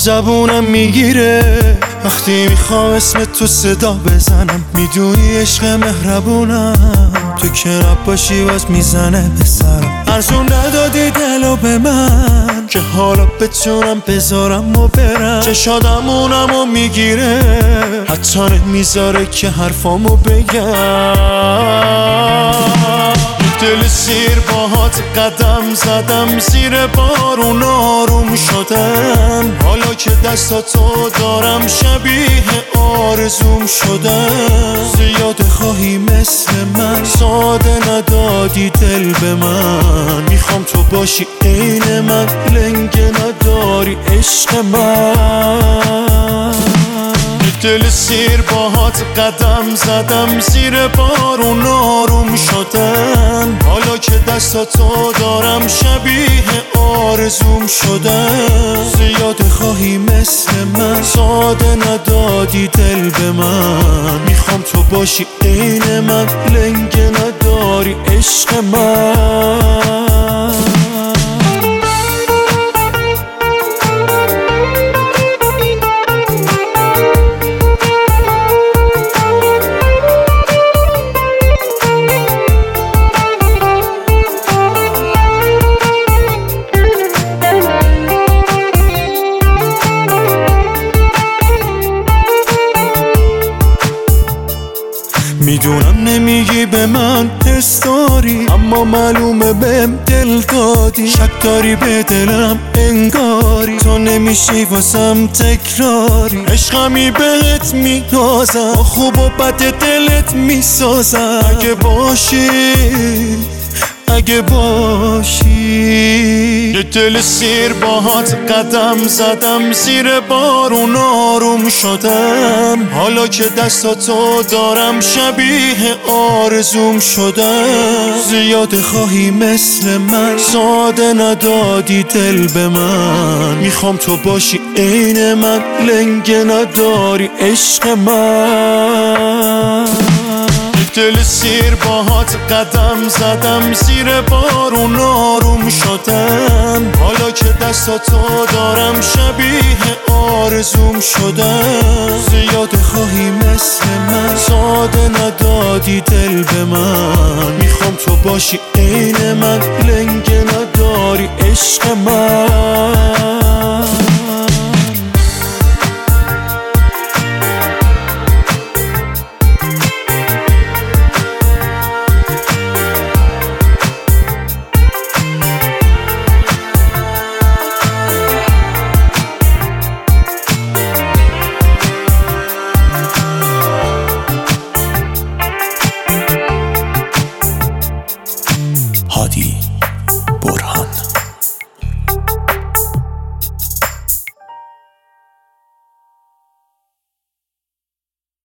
زبونم میگیره وقتی میخوام اسم تو صدا بزنم. میدونی عشق مهربونم، تو که نباشی باز میزنه به سرم. ارزون ندادی دلو به من که حالا بتونم بذارم و برم. چشادمونمو میگیره حتی نمیذاره که حرفامو بگم. دل سیر باهات قدم زدم، زیر بارون آروم شدم. حالا که دستاتو دارم شبیه آرزوم شدم. زیاد خواهی مثل من، ساده ندادی دل به من. میخوام تو باشی عین من، لنگه نداری عشق من. دل سیر باهات قدم زدم، زیر بارون آروم شدم. حالا که دستاتو دارم شبیه آرزوم شدم. زیاد خواهی مثل من، ساده ندادی دل به من. میخوام تو باشی عین من، لنگه نداری عشق من. میدونم نمیگی به من حس داری، اما معلومه بهم دل دادی. شک داری به دلم انگاری، تو نمیشی واسم تکراری. عشقمی بهت میتازم، با خوب و بد دلت میسازم. اگه باشی یه دل سیر باهات قدم زدم، زیر بارون آروم شدم. حالا که دستاتو دارم شبیه آرزوم شدم. زیاد خواهی مثل من، ساده ندادی دل به من. میخوام تو باشی عین من، لنگه نداری عشق من. دل سیر باهات قدم زدم، زیر بارون آروم شدم. حالا که دستاتو دارم شبیه آرزوم شدم. زیاد خواهی مثل من، ساده ندادی دل به من. میخوام تو باشی عین من، لنگه نداری عشق من.